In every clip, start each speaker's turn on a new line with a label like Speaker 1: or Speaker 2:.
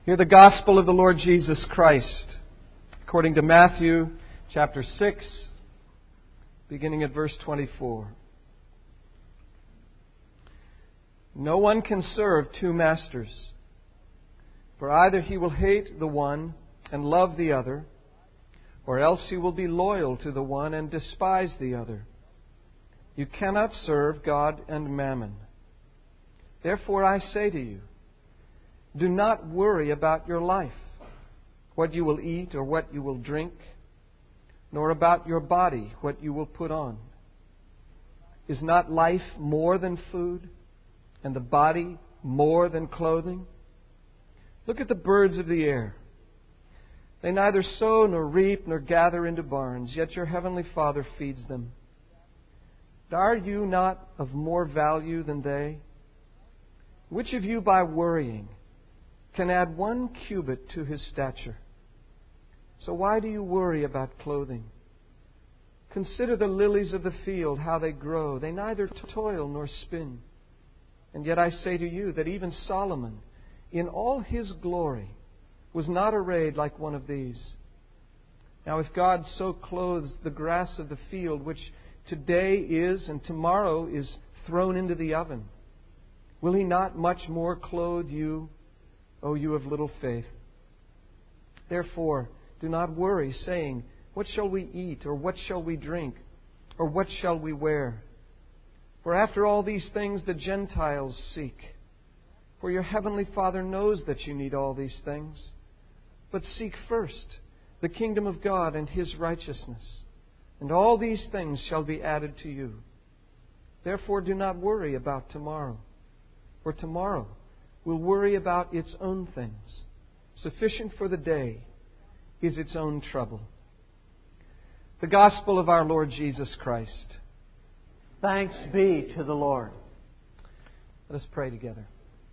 Speaker 1: Hear the gospel of the Lord Jesus Christ, according to Matthew chapter 6, beginning at verse 24. No one can serve two masters, for either he will hate the one and love the other, or else he will be loyal to the one and despise the other. You cannot serve God and mammon. Therefore I say to you, do not worry about your life, what you will eat or what you will drink, nor about your body, what you will put on. Is not life more than food, and the body more than clothing? Look at the birds of the air. They neither sow nor reap nor gather into barns, yet your heavenly Father feeds them. Are you not of more value than they? Which of you by worrying can add 1 cubit to his stature? So why do you worry about clothing? Consider the lilies of the field, how they grow. They neither toil nor spin. And yet I say to you that even Solomon, in all his glory, was not arrayed like one of these. Now if God so clothes the grass of the field, which today is and tomorrow is thrown into the oven, will He not much more clothe you, O you of little faith? Therefore, do not worry, saying, what shall we eat, or what shall we drink, or what shall we wear? For after all these things the Gentiles seek. For your heavenly Father knows that you need all these things. But seek first the kingdom of God and His righteousness, and all these things shall be added to you. Therefore do not worry about tomorrow, for tomorrow will worry about its own things. Sufficient for the day is its own trouble. The gospel of our Lord Jesus Christ.
Speaker 2: Thanks be to the Lord.
Speaker 1: Let us pray together.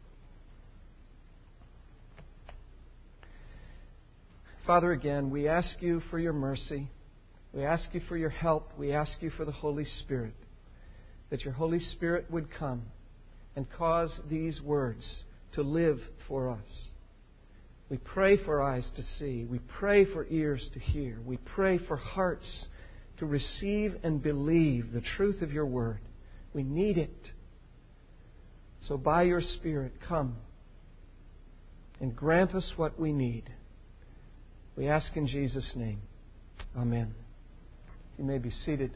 Speaker 1: Father, again, we ask You for Your mercy. We ask You for Your help. We ask You for the Holy Spirit, that Your Holy Spirit would come and cause these words to live for us. We pray for eyes to see. We pray for ears to hear. We pray for hearts to receive and believe the truth of Your Word. We need it. So by Your Spirit, come and grant us what we need. We ask in Jesus' name. Amen. You may be seated.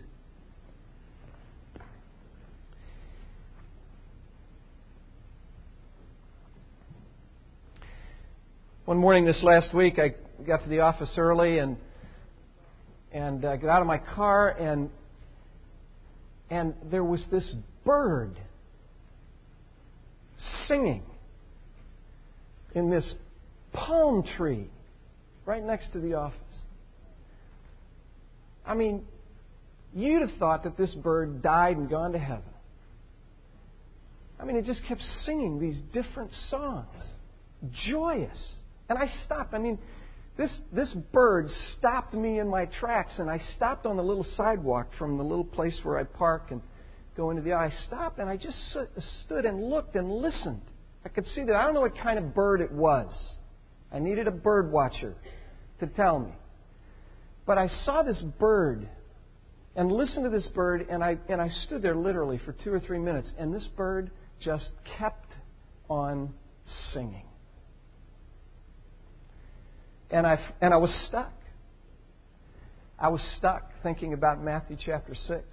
Speaker 1: One morning this last week, I got to the office early and got out of my car, and there was this bird singing in this palm tree right next to the office. I mean, you'd have thought that this bird died and gone to heaven. I mean, it just kept singing these different songs, joyous. And I stopped. I mean, this bird stopped me in my tracks, and I stopped on the little sidewalk from the little place where I park and go into the aisle. I stopped, and I just stood and looked and listened. I could see that I don't know what kind of bird it was. I needed a bird watcher to tell me. But I saw this bird and listened to this bird, and I stood there literally for 2 or 3 minutes, and this bird just kept on singing. And I was stuck. I was stuck thinking about Matthew chapter 6.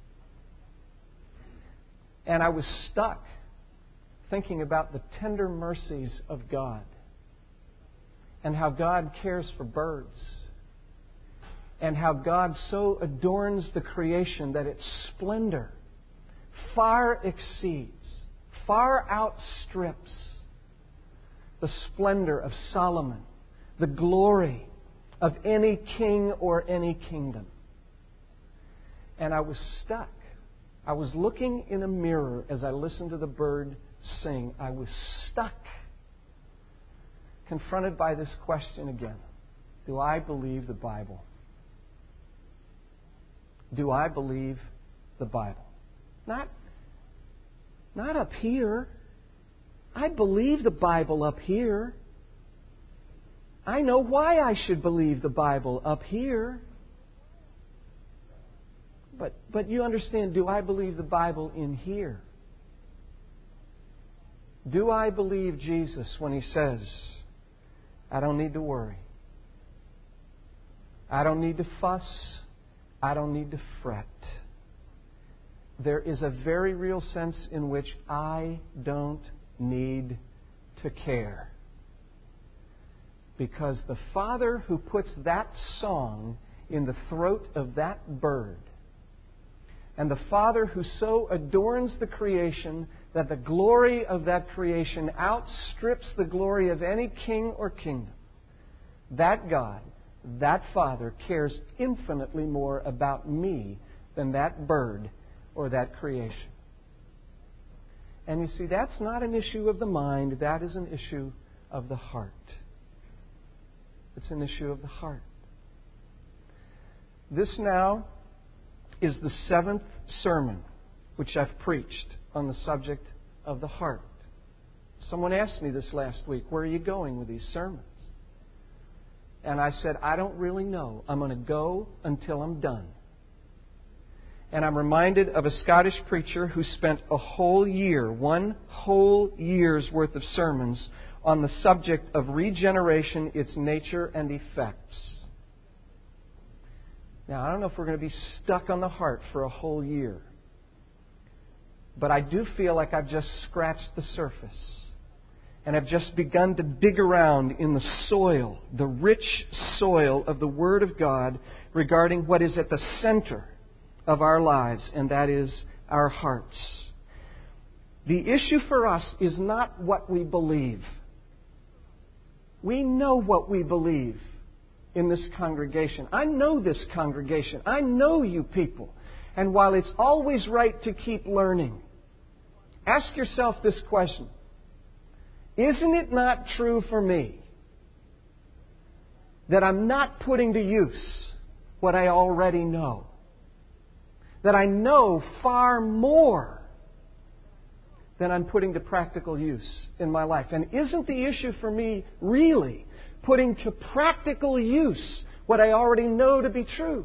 Speaker 1: And I was stuck thinking about the tender mercies of God and how God cares for birds and how God so adorns the creation that its splendor far exceeds, far outstrips the splendor of Solomon, the glory of any king or any kingdom. And I was stuck. I was looking in a mirror as I listened to the bird sing. I was stuck, confronted by this question again. Do I believe the Bible? Do I believe the Bible? Not up here. I believe the Bible up here. I know why I should believe the Bible up here. But you understand, do I believe the Bible in here? Do I believe Jesus when He says, I don't need to worry. I don't need to fuss. I don't need to fret. There is a very real sense in which I don't need to care. Because the Father who puts that song in the throat of that bird, and the Father who so adorns the creation that the glory of that creation outstrips the glory of any king or kingdom, that God, that Father, cares infinitely more about me than that bird or that creation. And you see, that's not an issue of the mind, that is an issue of the heart. It's an issue of the heart. This now is the 7th sermon which I've preached on the subject of the heart. Someone asked me this last week, where are you going with these sermons? And I said, I don't really know. I'm going to go until I'm done. And I'm reminded of a Scottish preacher who spent a whole year, 1 whole year's worth of sermons on the subject of regeneration, its nature and effects. Now, I don't know if we're going to be stuck on the heart for a whole year. But I do feel like I've just scratched the surface. And I've just begun to dig around in the soil, the rich soil of the Word of God regarding what is at the center of our lives, and that is our hearts. The issue for us is not what we believe. We know what we believe in this congregation. I know this congregation. I know you people. And while it's always right to keep learning, ask yourself this question. Isn't it not true for me that I'm not putting to use what I already know? That I know far more than I'm putting to practical use in my life? And isn't the issue for me really putting to practical use what I already know to be true?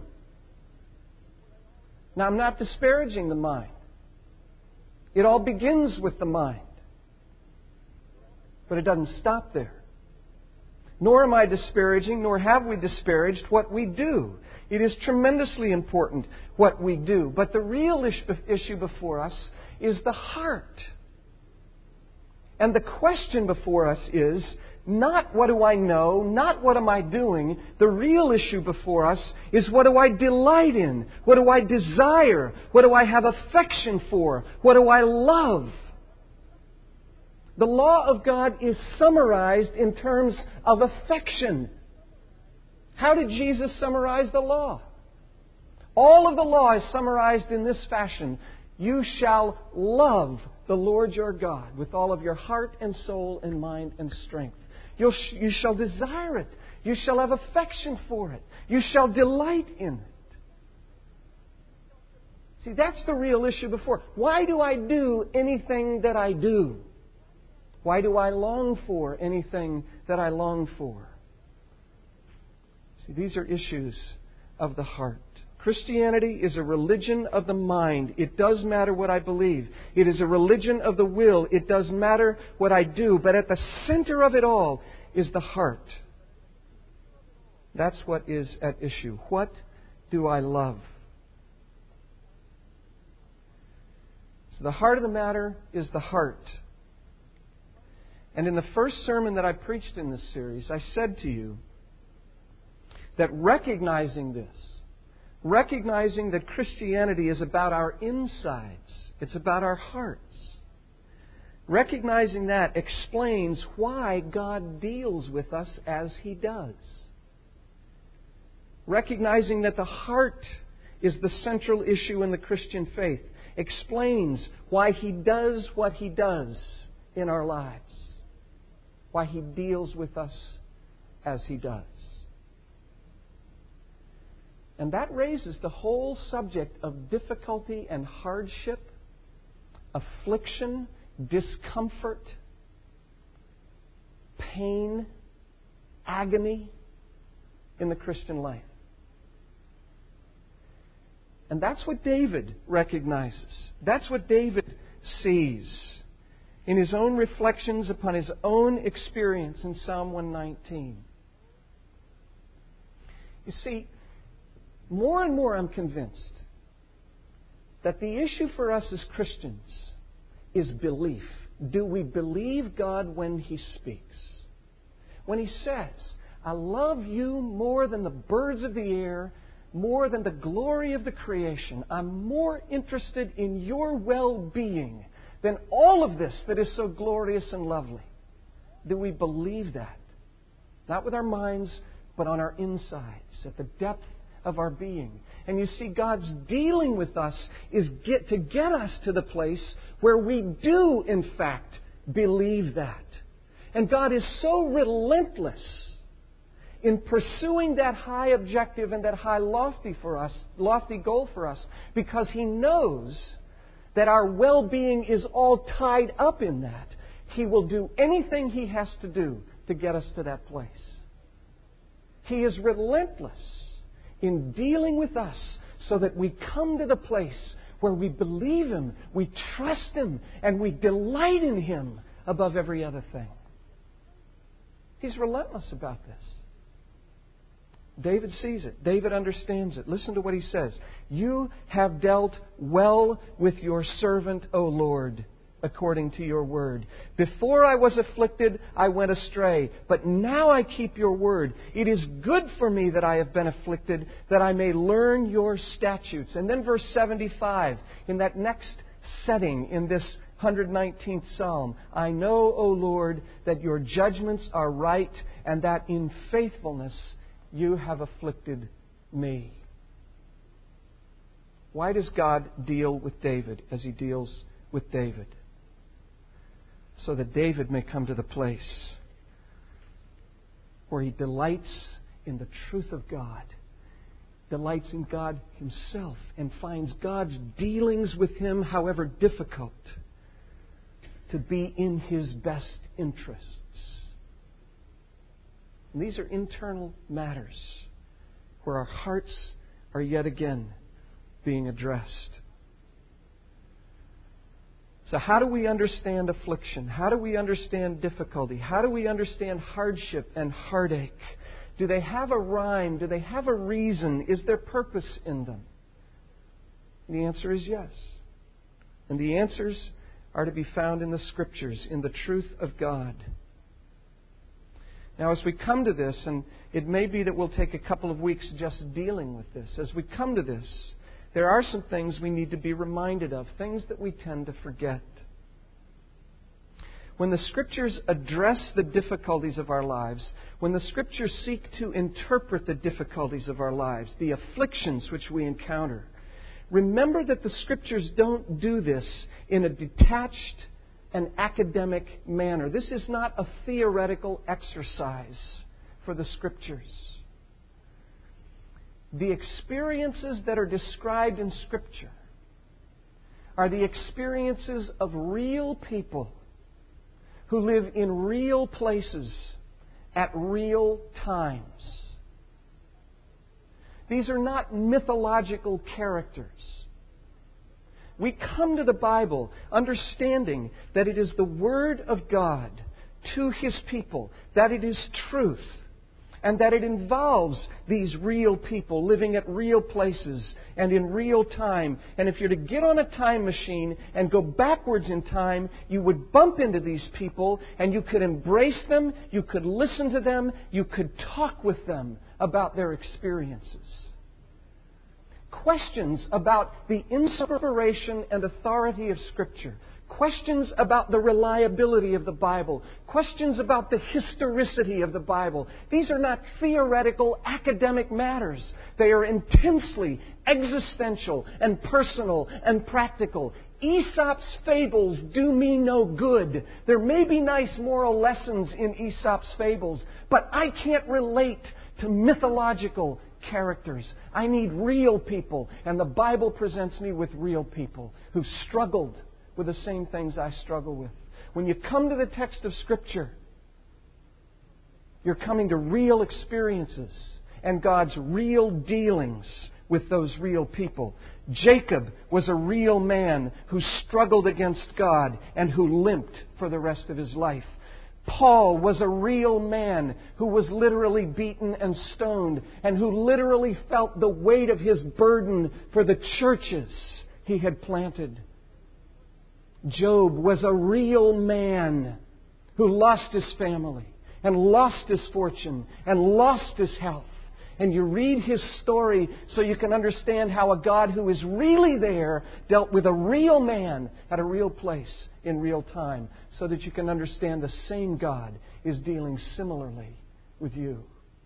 Speaker 1: Now, I'm not disparaging the mind. It all begins with the mind. But it doesn't stop there. Nor am I disparaging, nor have we disparaged what we do. It is tremendously important what we do. But the real issue before us is the heart. And the question before us is not what do I know, not what am I doing. The real issue before us is what do I delight in? What do I desire? What do I have affection for? What do I love? The law of God is summarized in terms of affection. How did Jesus summarize the law? All of the law is summarized in this fashion. You shall love the Lord your God with all of your heart and soul and mind and strength. You shall desire it. You shall have affection for it. You shall delight in it. See, that's the real issue before. Why do I do anything that I do? Why do I long for anything that I long for? See, these are issues of the heart. Christianity is a religion of the mind. It does matter what I believe. It is a religion of the will. It does matter what I do. But at the center of it all is the heart. That's what is at issue. What do I love? So the heart of the matter is the heart. And in the first sermon that I preached in this series, I said to you that recognizing this, recognizing that Christianity is about our insides, it's about our hearts, recognizing that explains why God deals with us as He does. Recognizing that the heart is the central issue in the Christian faith explains why He does what He does in our lives. Why He deals with us as He does. And that raises the whole subject of difficulty and hardship, affliction, discomfort, pain, agony in the Christian life. And that's what David recognizes. That's what David sees in his own reflections upon his own experience in Psalm 119. You see, more and more I'm convinced that the issue for us as Christians is belief. Do we believe God when He speaks? When He says, I love you more than the birds of the air, more than the glory of the creation. I'm more interested in your well-being than all of this that is so glorious and lovely. Do we believe that? Not with our minds, but on our insides, at the depth of our being. And you see, God's dealing with us is to get us to the place where we do, in fact, believe that. And God is so relentless in pursuing that high objective and that high lofty goal for us, because He knows that our well-being is all tied up in that. He will do anything He has to do to get us to that place. He is relentless in dealing with us so that we come to the place where we believe Him, we trust Him, and we delight in Him above every other thing. He's relentless about this. David sees it. David understands it. Listen to what he says. You have dealt well with your servant, O Lord, according to your word. Before I was afflicted, I went astray, but now I keep your word. It is good for me that I have been afflicted, that I may learn your statutes. And then verse 75, in that next setting, in this 119th Psalm, I know, O Lord, that your judgments are right, and that in faithfulness you have afflicted me. Why does God deal with David as He deals with David? So that David may come to the place where he delights in the truth of God, delights in God Himself, and finds God's dealings with him, however difficult, to be in his best interests. And these are internal matters where our hearts are yet again being addressed. So how do we understand affliction? How do we understand difficulty? How do we understand hardship and heartache? Do they have a rhyme? Do they have a reason? Is there purpose in them? And the answer is yes. And the answers are to be found in the Scriptures, in the truth of God. Now, as we come to this, and it may be that we'll take a couple of weeks just dealing with this, as we come to this, there are some things we need to be reminded of, things that we tend to forget. When the Scriptures address the difficulties of our lives, when the Scriptures seek to interpret the difficulties of our lives, the afflictions which we encounter, remember that the Scriptures don't do this in a detached and academic manner. This is not a theoretical exercise for the Scriptures. The experiences that are described in Scripture are the experiences of real people who live in real places at real times. These are not mythological characters. We come to the Bible understanding that it is the Word of God to His people, that it is truth, and that it involves these real people living at real places and in real time. And if you're to get on a time machine and go backwards in time, you would bump into these people and you could embrace them, you could listen to them, you could talk with them about their experiences. Questions about the inspiration and authority of Scripture. Questions about the reliability of the Bible. Questions about the historicity of the Bible. These are not theoretical academic matters. They are intensely existential and personal and practical. Aesop's fables do me no good. There may be nice moral lessons in Aesop's fables, but I can't relate to mythological characters. I need real people, and the Bible presents me with real people who struggled with the same things I struggle with. When you come to the text of Scripture, You're coming to real experiences and God's real dealings with those real people. Jacob was a real man who struggled against God and who limped for the rest of his life. Paul was a real man who was literally beaten and stoned and who literally felt the weight of his burden for the churches he had planted. Job was a real man who lost his family and lost his fortune and lost his health. And you read his story so you can understand how a God who is really there dealt with a real man at a real place in real time, so that you can understand the same God is dealing similarly with you.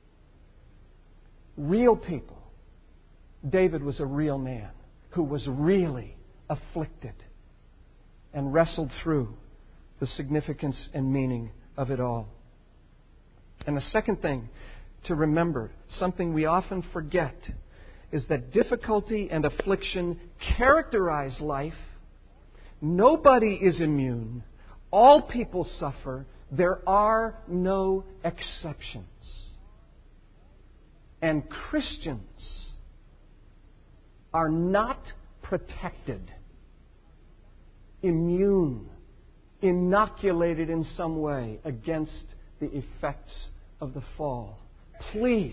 Speaker 1: Real people. David was a real man who was really afflicted and wrestled through the significance and meaning of it all. And the second thing to remember, something we often forget, is that difficulty and affliction characterize life. Nobody is immune. All people suffer. There are no exceptions. And Christians are not protected, immune, inoculated in some way against the effects of the fall. Please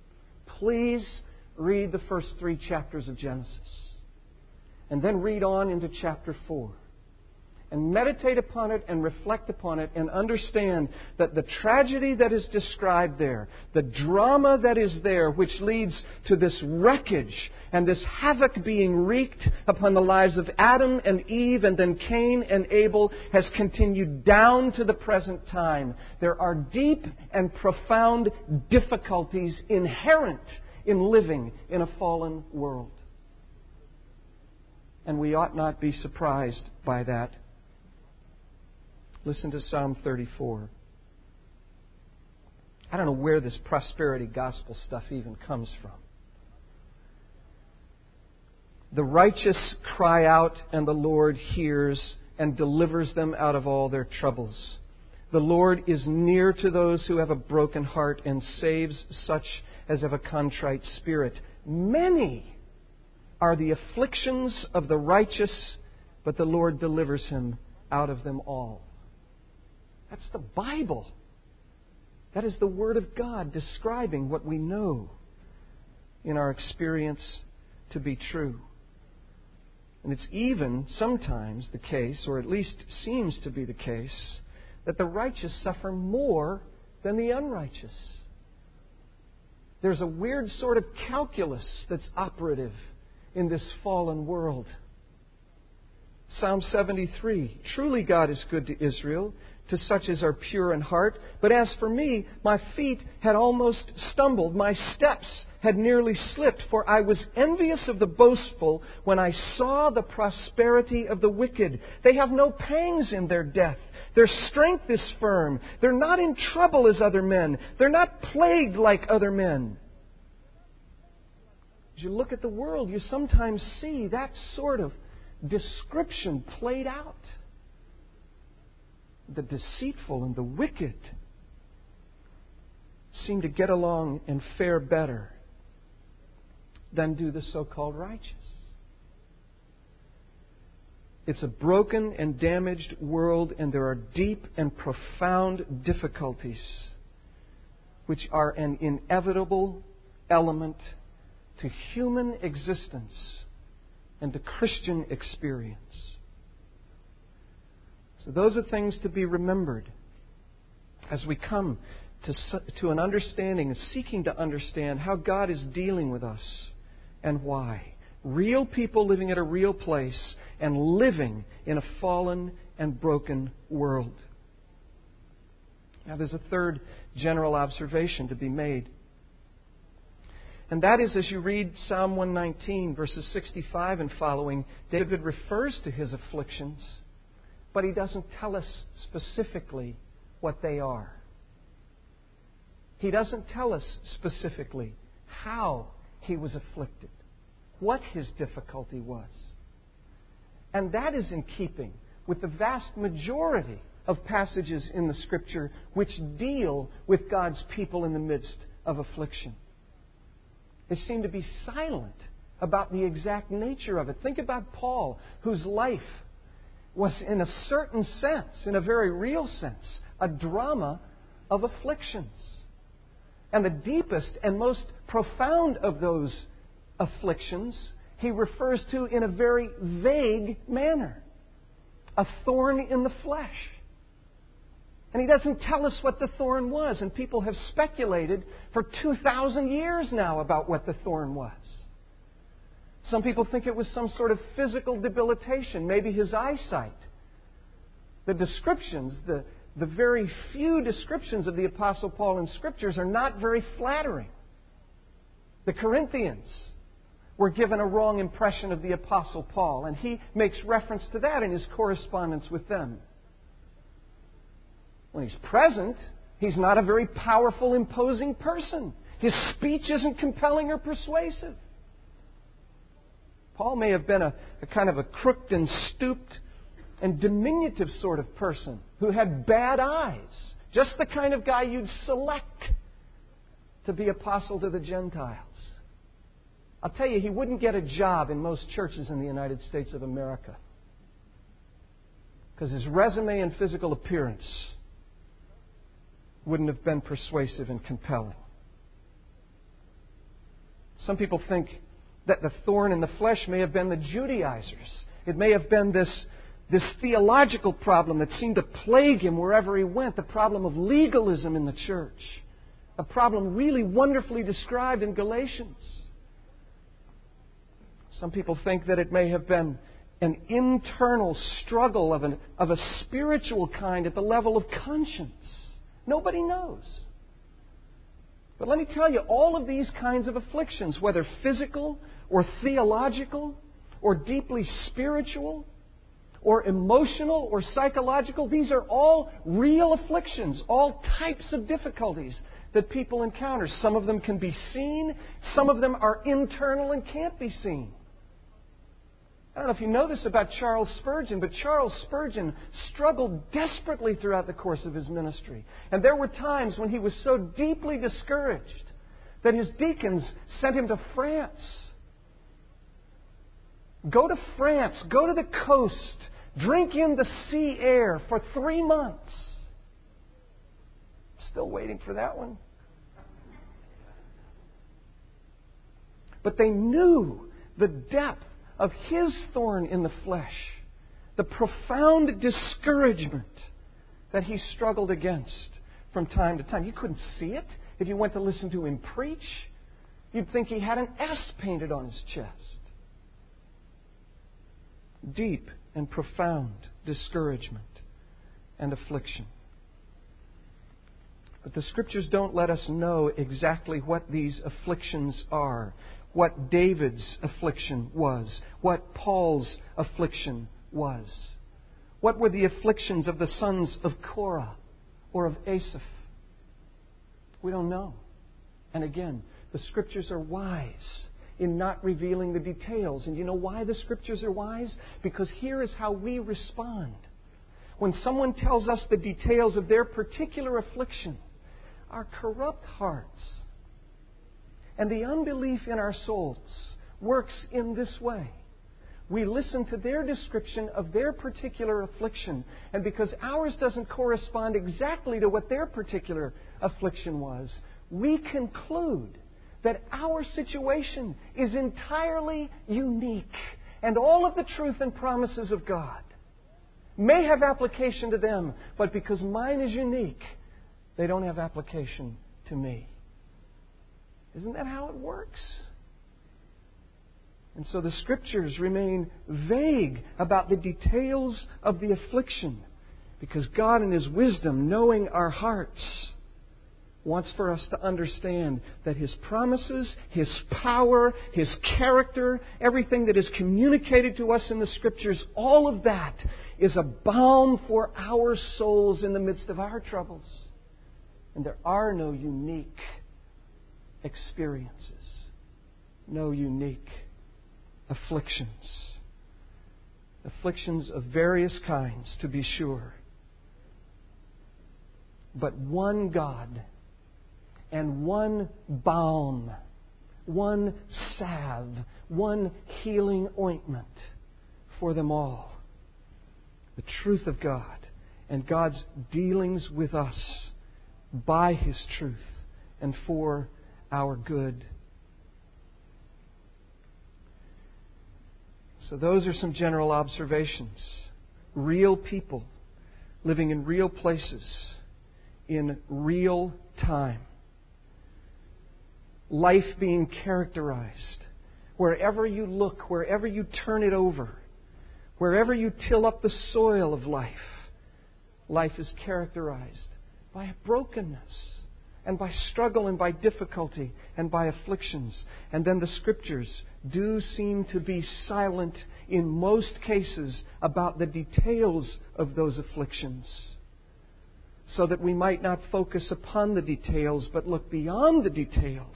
Speaker 1: read the first 3 chapters of Genesis. And then read on into chapter 4. And meditate upon it and reflect upon it and understand that the tragedy that is described there, the drama that is there, which leads to this wreckage and this havoc being wreaked upon the lives of Adam and Eve and then Cain and Abel, has continued down to the present time. There are deep and profound difficulties inherent in living in a fallen world. And we ought not be surprised by that. Listen to Psalm 34. I don't know where this prosperity gospel stuff even comes from. The righteous cry out, and the Lord hears and delivers them out of all their troubles. The Lord is near to those who have a broken heart and saves such as have a contrite spirit. Many are the afflictions of the righteous, but the Lord delivers him out of them all. That's the Bible. That is the Word of God describing what we know in our experience to be true. And it's even sometimes the case, or at least seems to be the case, that the righteous suffer more than the unrighteous. There's a weird sort of calculus that's operative in this fallen world. Psalm 73, truly God is good to Israel, to such as are pure in heart. But as for me, my feet had almost stumbled. My steps had nearly slipped, for I was envious of the boastful when I saw the prosperity of the wicked. They have no pangs in their death. Their strength is firm. They're not in trouble as other men. They're not plagued like other men. As you look at the world, you sometimes see that sort of description played out. The deceitful and the wicked seem to get along and fare better than do the so-called righteous. It's a broken and damaged world, and there are deep and profound difficulties which are an inevitable element to human existence and to Christian experience. So those are things to be remembered as we come to an understanding and seeking to understand how God is dealing with us and why. Real people living at a real place and living in a fallen and broken world. Now there's a third general observation to be made. And that is, as you read Psalm 119, verses 65 and following, David refers to his afflictions, but he doesn't tell us specifically what they are. He doesn't tell us specifically how he was afflicted, what his difficulty was. And that is in keeping with the vast majority of passages in the Scripture which deal with God's people in the midst of affliction. They seem to be silent about the exact nature of it. Think about Paul, whose life was in a certain sense, in a very real sense, a drama of afflictions. And the deepest and most profound of those afflictions he refers to in a very vague manner. A thorn in the flesh. And he doesn't tell us what the thorn was. And people have speculated for 2,000 years now about what the thorn was. Some people think it was some sort of physical debilitation, maybe his eyesight. The descriptions, the very few descriptions of the Apostle Paul in Scriptures are not very flattering. The Corinthians were given a wrong impression of the Apostle Paul, and he makes reference to that in his correspondence with them. When he's present, he's not a very powerful, imposing person. His speech isn't compelling or persuasive. Paul may have been a kind of a crooked and stooped and diminutive sort of person who had bad eyes. Just the kind of guy you'd select to be apostle to the Gentiles. I'll tell you, he wouldn't get a job in most churches in the United States of America because his resume and physical appearance wouldn't have been persuasive and compelling. Some people think that the thorn in the flesh may have been the Judaizers. It may have been this theological problem that seemed to plague him wherever he went, the problem of legalism in the church, a problem really wonderfully described in Galatians. Some people think that it may have been an internal struggle of a spiritual kind at the level of conscience. Nobody knows. But let me tell you, all of these kinds of afflictions, whether physical or theological or deeply spiritual or emotional or psychological, these are all real afflictions, all types of difficulties that people encounter. Some of them can be seen, some of them are internal and can't be seen. I don't know if you know this about Charles Spurgeon, but Charles Spurgeon struggled desperately throughout the course of his ministry. And there were times when he was so deeply discouraged that his deacons sent him to France. Go to France, go to the coast, drink in the sea air for 3 months. Still waiting for that one. But they knew the depth of his thorn in the flesh, the profound discouragement that he struggled against from time to time. You couldn't see it if you went to listen to him preach. You'd think he had an S painted on his chest. Deep and profound discouragement and affliction. But the Scriptures don't let us know exactly what these afflictions are. What David's affliction was. What Paul's affliction was. What were the afflictions of the sons of Korah or of Asaph? We don't know. And again, the Scriptures are wise in not revealing the details. And you know why the Scriptures are wise? Because here is how we respond. When someone tells us the details of their particular affliction, our corrupt hearts and the unbelief in our souls works in this way. We listen to their description of their particular affliction, and because ours doesn't correspond exactly to what their particular affliction was, we conclude that our situation is entirely unique, and all of the truth and promises of God may have application to them, but because mine is unique, they don't have application to me. Isn't that how it works? And so the Scriptures remain vague about the details of the affliction because God in His wisdom, knowing our hearts, wants for us to understand that His promises, His power, His character, everything that is communicated to us in the Scriptures, all of that is a balm for our souls in the midst of our troubles. And there are no unique experiences, no unique afflictions. Afflictions of various kinds, to be sure, but one God and one balm, one salve, one healing ointment for them all. The truth of God and God's dealings with us by His truth and for our good. So those are some general observations. Real people living in real places in real time. Life being characterized. Wherever you look, wherever you turn it over, wherever you till up the soil of life, life is characterized by a brokenness and by struggle and by difficulty and by afflictions. And then the Scriptures do seem to be silent in most cases about the details of those afflictions, so that we might not focus upon the details but look beyond the details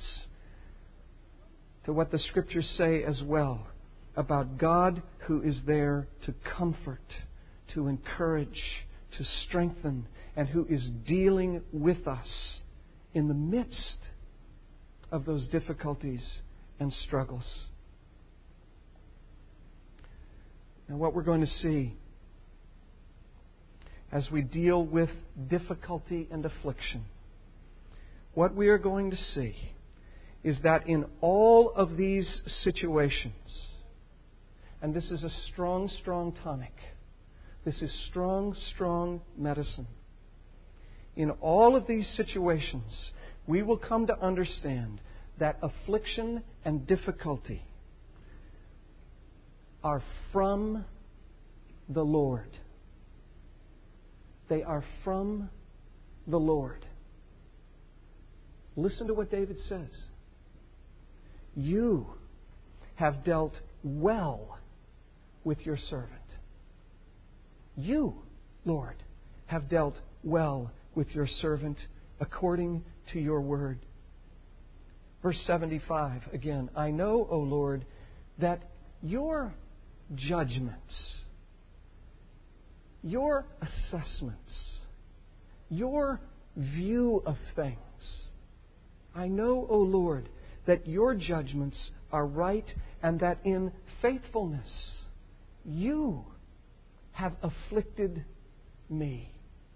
Speaker 1: to what the Scriptures say as well about God who is there to comfort, to encourage, to strengthen, and who is dealing with us in the midst of those difficulties and struggles. Now, what we're going to see as we deal with difficulty and affliction, what we are going to see is that in all of these situations, and this is a strong, strong tonic, this is strong, strong medicine. In all of these situations, we will come to understand that affliction and difficulty are from the Lord. They are from the Lord. Listen to what David says. You have dealt well with your servant. You, Lord, have dealt well with your servant according to your word. Verse 75 again. I know, O Lord, that your judgments, your assessments, your view of things, I know, O Lord, that your judgments are right and that in faithfulness you have afflicted me.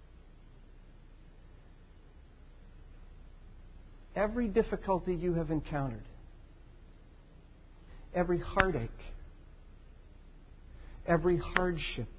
Speaker 1: Every difficulty you have encountered, every heartache, every hardship,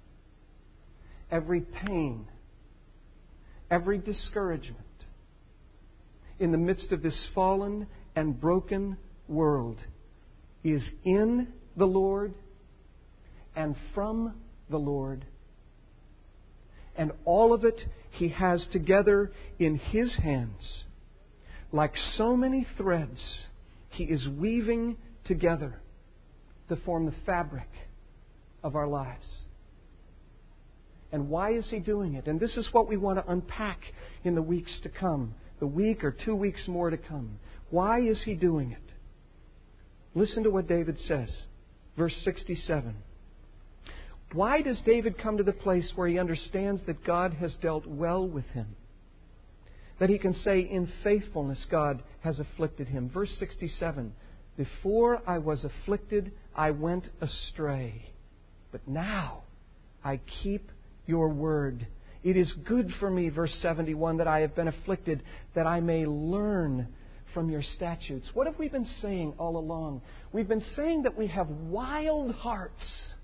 Speaker 1: every pain, every discouragement, in the midst of this fallen and broken world, is in the Lord and from the Lord. And all of it He has together in His hands. Like so many threads, He is weaving together to form the fabric of our lives. And why is He doing it? And this is what we want to unpack in the weeks to come, the week or 2 weeks more to come. Why is He doing it? Listen to what David says. Verse 67. Why does David come to the place where he understands that God has dealt well with him? That he can say, in faithfulness God has afflicted him. Verse 67. Before I was afflicted, I went astray. But now I keep your word. It is good for me, verse 71, that I have been afflicted, that I may learn from your statutes. What have we been saying all along? We've been saying that we have wild hearts,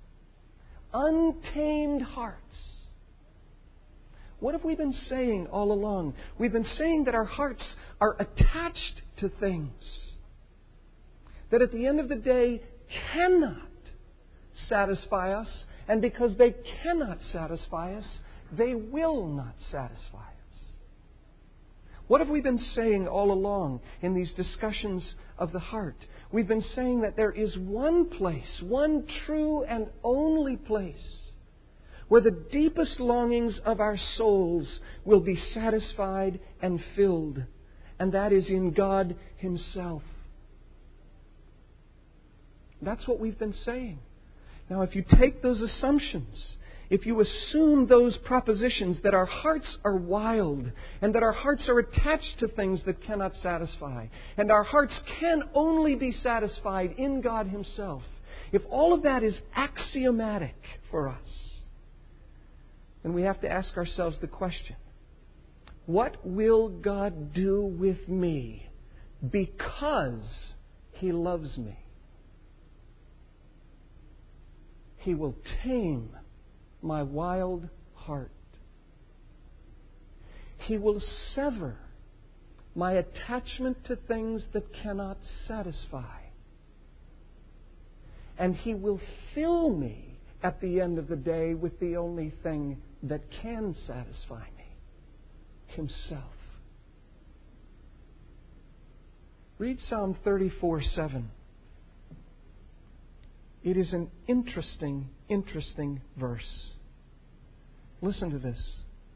Speaker 1: untamed hearts. What have we been saying all along? We've been saying that our hearts are attached to things that at the end of the day cannot satisfy us, and because they cannot satisfy us, they will not satisfy us. What have we been saying all along in these discussions of the heart? We've been saying that there is one place, one true and only place, where the deepest longings of our souls will be satisfied and filled, and that is in God Himself. That's what we've been saying. Now, if you take those assumptions if you assume those propositions that our hearts are wild and that our hearts are attached to things that cannot satisfy and our hearts can only be satisfied in God Himself, if all of that is axiomatic for us, then we have to ask ourselves the question, what will God do with me because He loves me? He will tame my wild heart. He will sever my attachment to things that cannot satisfy. And He will fill me at the end of the day with the only thing that can satisfy me, Himself. Read Psalm 34:7. It is an interesting, interesting verse. Listen to this.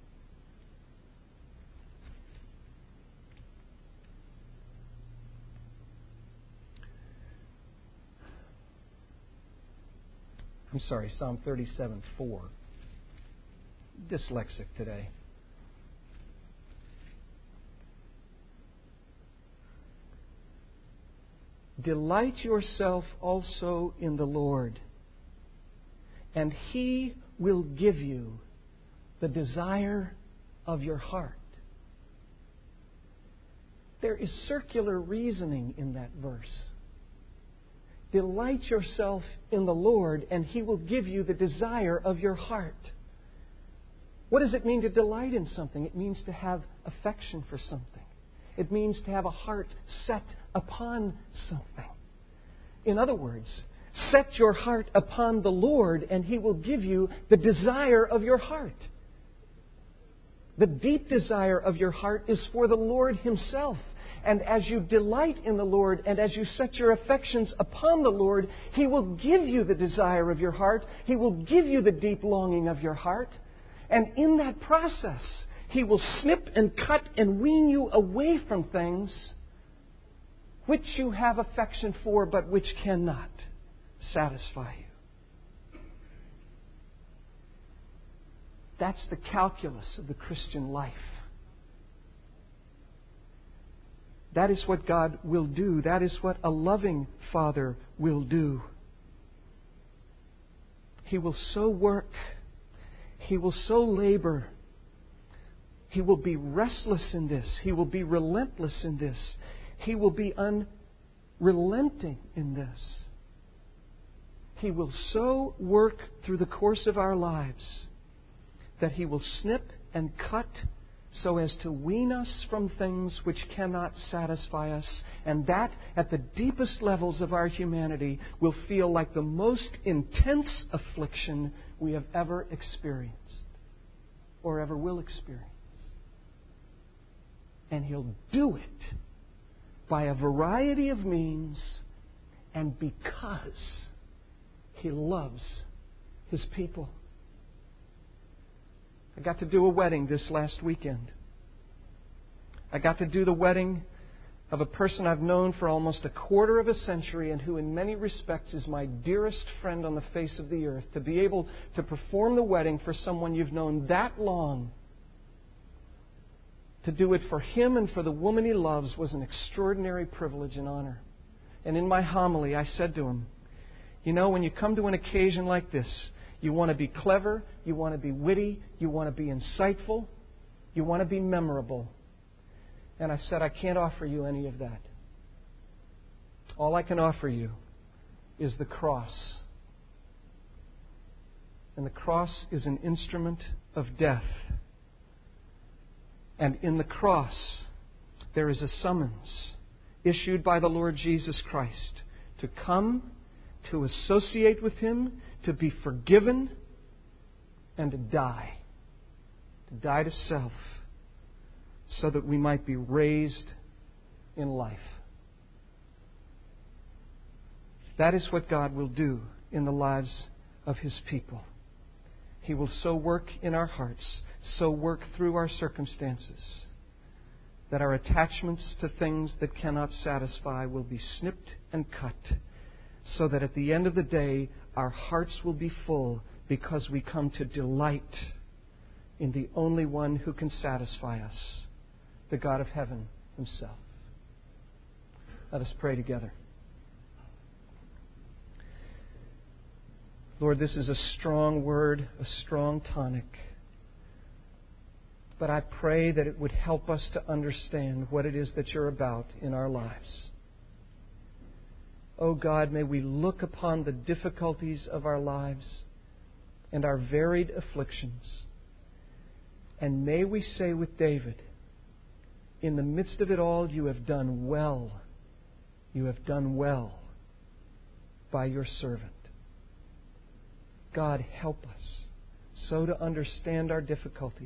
Speaker 1: I'm sorry, Psalm 37:4. Dyslexic today. Delight yourself also in the Lord, and He will give you the desire of your heart. There is circular reasoning in that verse. Delight yourself in the Lord, and He will give you the desire of your heart. What does it mean to delight in something? It means to have affection for something. It means to have a heart set upon something. In other words, set your heart upon the Lord, and He will give you the desire of your heart. The deep desire of your heart is for the Lord Himself. And as you delight in the Lord and as you set your affections upon the Lord, He will give you the desire of your heart. He will give you the deep longing of your heart. And in that process, He will snip and cut and wean you away from things which you have affection for but which cannot satisfy you. That's the calculus of the Christian life. That is what God will do. That is what a loving Father will do. He will so work. He will so labor. He will be restless in this. He will be relentless in this. He will be unrelenting in this. He will so work through the course of our lives that He will snip and cut so as to wean us from things which cannot satisfy us. And that, at the deepest levels of our humanity, will feel like the most intense affliction we have ever experienced or ever will experience. And He'll do it by a variety of means and because He loves His people. I got to do a wedding this last weekend. I got to do the wedding of a person I've known for almost a quarter of a century and who in many respects is my dearest friend on the face of the earth. To be able to perform the wedding for someone you've known that long, to do it for him and for the woman he loves, was an extraordinary privilege and honor. And in my homily, I said to him, you know, when you come to an occasion like this, you want to be clever, you want to be witty, you want to be insightful, you want to be memorable. And I said, I can't offer you any of that. All I can offer you is the cross. And the cross is an instrument of death. And in the cross, there is a summons issued by the Lord Jesus Christ to come, to associate with Him, to be forgiven, and to die. To die to self, so that we might be raised in life. That is what God will do in the lives of His people. He will so work in our hearts, so work through our circumstances, that our attachments to things that cannot satisfy will be snipped and cut, so that at the end of the day, our hearts will be full because we come to delight in the only one who can satisfy us, the God of heaven Himself. Let us pray together. Lord, this is a strong word, a strong tonic. But I pray that it would help us to understand what it is that You're about in our lives. Oh God, may we look upon the difficulties of our lives and our varied afflictions. And may we say with David, in the midst of it all, You have done well. You have done well by Your servant. God, help us so to understand our difficulties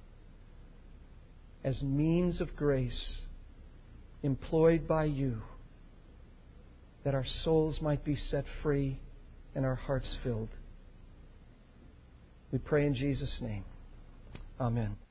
Speaker 1: as means of grace employed by You, that our souls might be set free and our hearts filled. We pray in Jesus' name. Amen.